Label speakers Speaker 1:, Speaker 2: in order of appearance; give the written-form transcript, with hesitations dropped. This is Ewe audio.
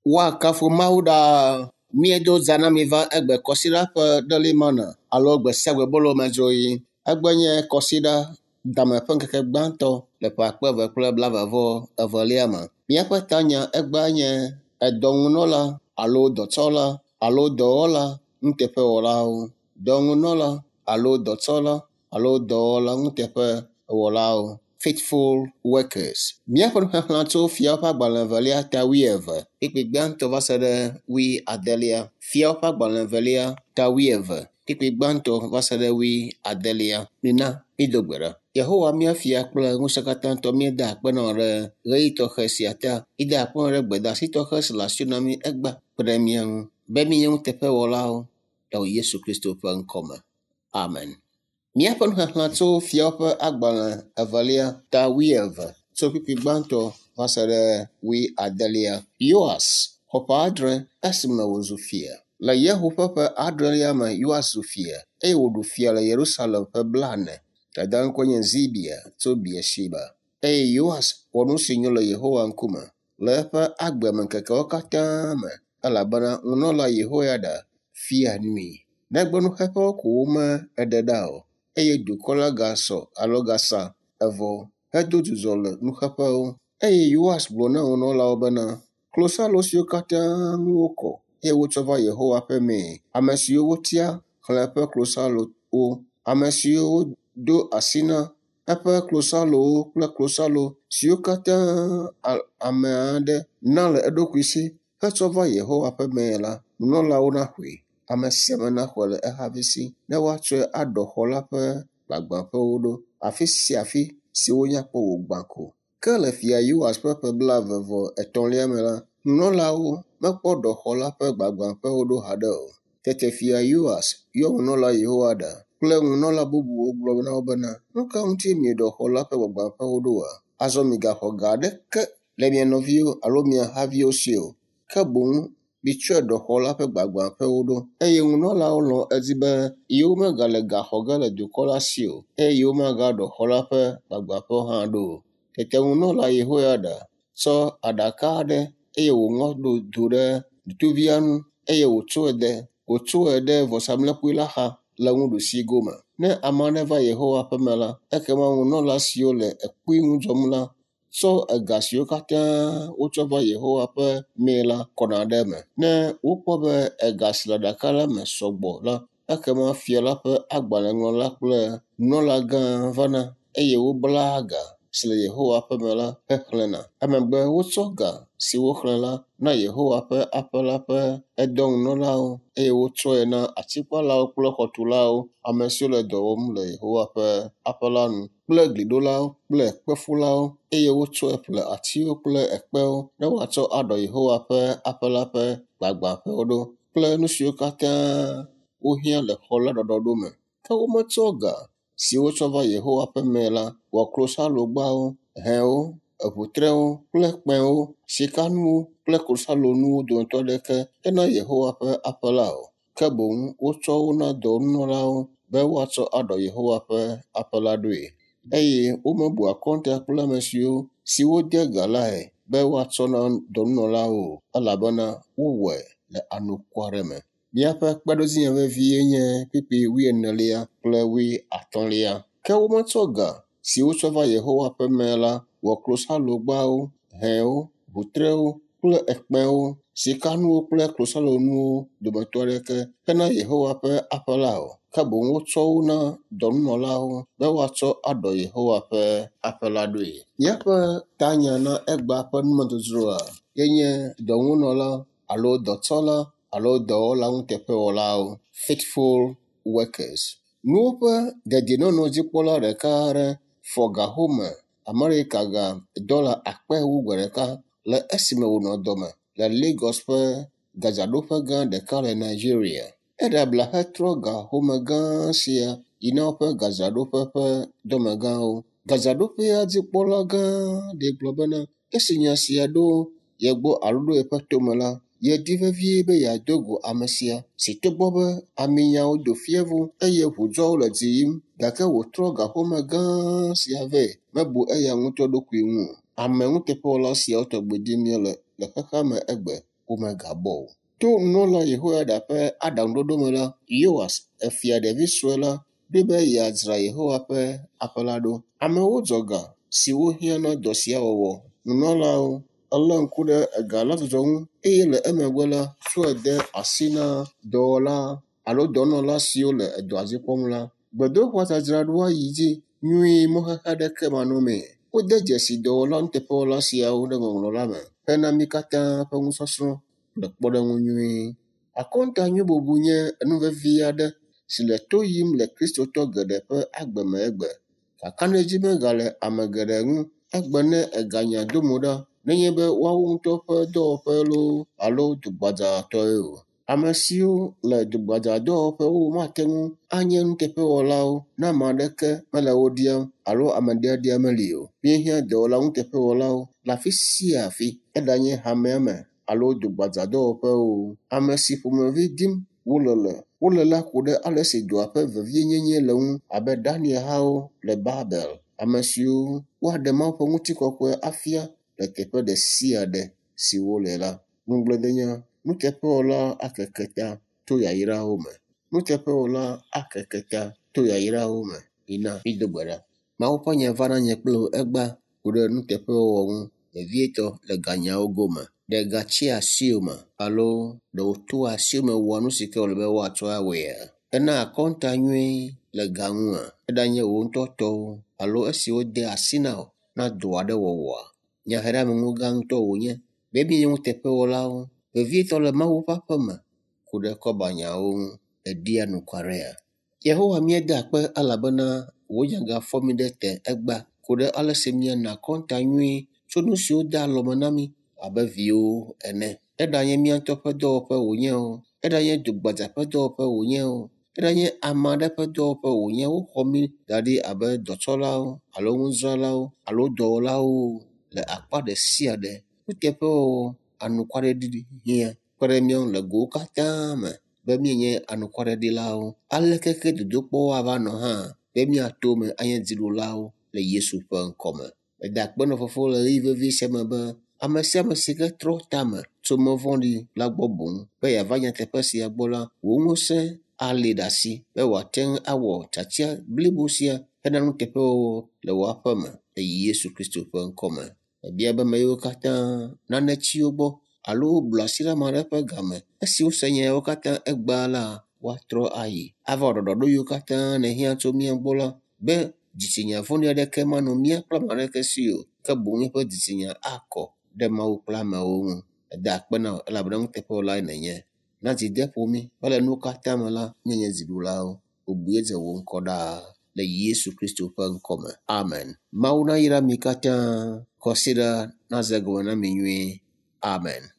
Speaker 1: Wakafu Mauda miedo zana miva egbe kosida ƒe delimana alo gbe sia gbe bolo medzoyi egbe nye kosida dame ƒe ŋkeke gbãtɔ le ƒe akpe eve kple blaeve evelia me. Míaƒe tanya egbe nye edɔŋunɔla alo dɔtsɔla alo dɔwɔla nuteƒewɔlawo. Dɔŋunɔla alo dɔtsɔla alo dɔwɔla nuteƒewɔlawo. Faithful workers. Míaƒe nuxexlẽ tso Fiawo ƒe agbalẽ evelia ta 12 kpikpi gbãtɔ va se ɖe 18. Fiawo ƒe agbalẽ evelia ta 12 kpikpi gbãtɔ va se ɖe 18. Mina mído gbe ɖa. Yehowa mía fia kple ŋusẽkatãtɔ míeda akpe nɔ ɖe ɣeyiɣi tɔxɛ sia ta. Mída akpe nɔ ɖe gbedeasi tɔxɛ si le asi na mí egba kpe ɖe mía ŋu be mí nye nuteƒewɔlawo le Yesu Kristo ƒe ŋkɔ me. Amen. Míaƒe nuxexlẽ tso Fiawo ƒe agbalẽ evelia ta 12 tso kpikpi gbãtɔ va se ɖe 18. Yoas xɔ ƒe 7 esime wòzu fia. Le Yehu ƒe ƒe 7 me Yoas zu fia eye wòɖu fia le Yerusalem ƒe 40. Dada ŋkɔe nye Zibia tso Biesheba. Eye Yoas wɔ nu si nyo le Yehowa ŋkume le eƒe agbemeŋkekewo katã me elabena nunɔla Yehoiada fia nui. Negbe nuxeƒewo ko wome eɖe ɖa o eye dukɔ la gasɔ alo gasa evɔ hedo dzudzɔ le nuxeƒewo. Eye Yoas gblɔ na nunɔlawo bena klosalo siwo katã ŋu wokɔ eye wotsɔ va Yehowa ƒe mee, ame siwo wotia xlẽ eƒe klosalowo, ame siwo wodo asi na eƒe klosalowo kple klosalo siwo katã ame aɖe na le eɖokui si hetsɔ va Yehowa ƒe mee la, nunɔlawo naxɔe. Ame sia ame naxɔe le ehavi si ne woatsɔe aɖɔ xɔ la ƒe gbagbãƒewo ɖo. Afi sia afi si wonya kpɔ wògbã ko. Ke le fia Yoas ƒe ƒe 23 me la, nunɔlawo mekpɔ ɖɔ xɔ la ƒe gbagbãƒewo ɖo haɖe o. Tete fia Yoas yɔ nunɔla Yehoiada kple nunɔla bubuwo gblɔ na wo bena, nu ka ŋuti mieɖɔ xɔ la ƒe gbagbãƒewo ɖoa? Azɔ migaxɔ ga aɖeke le mia nɔviwo alo mia haviwo si o, ke boŋ mitsɔe ɖɔ xɔ la ƒe gbagbãƒewo ɖo. Eye nunɔlawo lɔ̃ edzi be yewo megale gaxɔ ge le dukɔ la si o eye yewo magaɖɔ xɔ la ƒe gbagbãƒewo hã ɖo o. Tete nunɔla Yehoiada tsɔ aɖaka aɖe eye wòŋɔ ɖo do ɖe ŋutovia ŋu eye wòtsoe ɖe vɔsamlekpui la xa le ŋuɖusi gome. Ne ame aɖe va Yehowa ƒe me la, ekema nunɔla siwo le ekpui ŋu dzɔm la tsɔ ega siwo katã wotsɔ va Yehowa ƒe mee la kɔna ɖe eme. Ne wokpɔ be ega si le aɖaka la me sɔgbɔ la, ekema fia la ƒe agbalẽŋlɔla kple nunɔla gã vana eye wobla ga si le Yehowa ƒe me la hexlẽna. Emegbe wotsɔ ga si woxlẽ la na Yehowa ƒe aƒe la ƒe edɔŋunɔlawo eye wotsɔe na atikpalawo kple xɔtulawo, ame siwo le dɔ wɔm le Yehowa ƒe aƒe la nu kple gliɖolawo kple kpefulawo eye wotsɔe ƒle atiwo kple ekpewo ne woatsɔ aɖɔ Yehowa ƒe aƒe la ƒe gbagbãƒewo ɖo kple nu siwo katã wohiã le xɔ la ɖɔɖɔɖo me. Ke wometsɔ ga si wotsɔ va Yehowa ƒe mee la wɔ klosalogbawo, hẽwo, eʋutrewo kple kpẽwo, sikanuwo kple klosalonuwo dometɔ aɖeke hena Yehowa ƒe aƒe la o. Ke boŋ wotsɔ wo na dɔnunɔlawo be woatsɔ aɖɔ Yehowa ƒe aƒe la ɖoe. Eye womebu akɔnta kple ame siwo de ga lae be woatsɔ na dɔnunɔlawo o elabena wowɔe le anukua aɖe me. Míaƒe kpeɖodzinye vevie nye kpikpi 14 kple 15. Ke wometsɔ ga si wotsɔ va Yehowa ƒe mee la wɔ klosalogbawo, hẽwo, ʋutrewo kple ekpẽwo, sikanuwo kple klosalonuwo dometɔ aɖeke hena Yehowa ƒe aƒe la o. Ke boŋ wotsɔ wo na dɔnunɔlawo be woatsɔ aɖɔ Yehowa ƒe aƒe la ɖoe. Míaƒe tanya na egba ƒe numedzodzroa yenye dɔŋunɔla alo dɔtsɔla alo dɔwɔla nuteƒewɔlawo. Faithful workers. Nuwo ƒe dedienɔnɔdzikpɔla ɖeka aɖe fɔ ga home Amerika ga $100,000 le esime wònɔ dɔme le Lagos ƒe gadzaɖoƒe gã ɖeka le Nigeria. Eɖe abla hetrɔ ga home gã sia yina woƒe gadzaɖoƒe ƒe dɔmegãwo. Gadzaɖoƒea dzikpɔla gã ɖe gblɔ bena esi nya sia ɖo ye gbɔ alo ɖo yeƒe tome la, yedi vevie be yeado go ame sia si togbɔ be aminyawo do fievu eye ʋudzɔwo le dzi yim gake wòtrɔ ga home gã sia vɛ mebu eya ŋutɔ ɖokui ŋu. Ame ŋuteƒewɔla siawo tɔgbe dim le xexea me egbe womegabɔ o. To nunɔla Yehoiada ƒe aɖaŋuɖoɖo me la, Yoas, efia ɖevi sue la, ɖo be yeadzra Yehowa ƒe aƒe la ɖo. Amewo dzɔ ga si wohiã na dɔ sia wɔwɔ. Nunɔlawo elé ŋku ɖe ega la dzɔdzɔ ŋu eye le emegbe la, tsɔe de asi na dɔwɔla alo dɔnɔla siwo le edɔa dzi kpɔm la. Gbedoxɔa dzadzraɖoa yi dzi nyuie, mɔxexe aɖeke manɔmee. Wode dzesi dɔwɔla nuteƒewɔla siawo ɖe ŋɔŋlɔ la me hena mí katã ƒe ŋusɔsrɔ̃ le kpɔɖeŋu nyuie. Akɔnta nyui bubu nye enuvevi aɖe si le to yim le kristotɔ geɖe ƒe agbe me egbe. Kakanɛdzi megale ame geɖe ŋu egbe ne eganya do mo ɖa, nenye be woawo ŋutɔ ƒe dɔwɔƒe loo alo dugbadzatɔe o. Ame siwo le dugbadzadɔwɔƒewo mate ŋu anye nuteƒewɔlawo ne ame aɖeke mele wo ɖiam alo ame ɖiaɖia meli o. Míehiã dɔwɔla nuteƒewɔlawo le afi sia afi, eɖanye hamea me alo dugbadzadɔwɔƒewo. Ame si ƒomevi dim wole la ƒo ɖe ale si dɔa ƒe vevienyenye le ŋu abe Danielhawo le Babel, ame siwo woaɖe Mawu ƒe ŋutikɔkɔe afia le teƒe ɖe sia ɖe si wole la. Ŋugbledenya, nuteƒewɔla akeke ta to yayrawo me. Nuteƒewɔla akeke ta to yayrawo me. Yina mido gbe ɖa. Mawu ƒe nya va na nye kple egba ku ɖe nuteƒewɔwɔ ŋu vevietɔ le ganyawo gome. Ɖe gatsi asiwo me alo ɖe wòto asiwo me wɔa nu si ke wòle be woatsɔ awɔea. Ena akɔnta nyui le ga ŋua, eɖanye wò ŋutɔ tɔwo alo esi wode asi na wò na dɔ aɖe wɔwɔa. Nyaheɖeameŋu gã ŋutɔ wònye. Be míenye nuteƒewɔlawo vevietɔ le Mawu ƒe aƒe me ku ɖe kɔbanyawo ŋu eɖia nukwarea. Yehowa míede akpe elabena wò nya gafɔ mí ɖe te egba ku ɖe ale si míana akɔnta nyui tso nu siwo de alɔme na mí abe viwo ene. Eɖanye mía ŋutɔ ƒe dɔwɔƒe wònye o, eɖanye dugbadza ƒe dɔwɔƒe wònye o, eɖanye ame aɖe ƒe dɔwɔƒe wònye, woxɔ mí da ɖi abe dɔtsɔlawo alo ŋudzralawo alo dɔwɔlawo le akpa ɖe sia ɖe. Nuteƒewɔwɔ anukwareɖiɖi hiã kpe ɖe míawo le gowo katã me be míenye anukwareɖilawo. Alekeke dodokpɔwo ava nɔ hã be míato me anye dziɖulawo le Yesu ƒe ŋkɔ me. Meda akpe na Fofo le ɣeyiɣi vevi sia me be ame sia ame si ke trɔ tame tso me vɔ̃ɖi la gbɔ boŋ be yeava nyateƒe sia gbɔ la, wò ŋusẽ alée ɖe asi be wòate ŋu awɔ tsatia blibo sia hena nuteƒewɔwɔ le wò aƒe me le Yesu Kristo ƒe ŋkɔ me. Ebia be ame yiwo katã nane tsi wo gbɔ alo woblu asi ɖe ame aɖe ƒe game, esi wose nya yawo katã egbea la, woatrɔ ayi ava wɔ ɖɔɖɔɖo yiwo katã nèhiã tso mía gbɔ la, be dzitsinya vɔ̃ɖi aɖeke manɔ mía kple ame aɖeke si o, ke boŋ eƒe dzitsinya akɔ ɖe Mawu kple amewo ŋu. Eda akpe na wò elabena nuteƒewɔlae nènye. Na dzi de ƒo mí be le nuwo katã me la, míenye dziɖulawo. Bubue dze wò ŋkɔ ɖaa le Yesu Kristo ƒe ŋkɔ me. Amen. Mawu nayra mi katã. Kɔsiɖa naze gɔme na mi nyuie. Amen.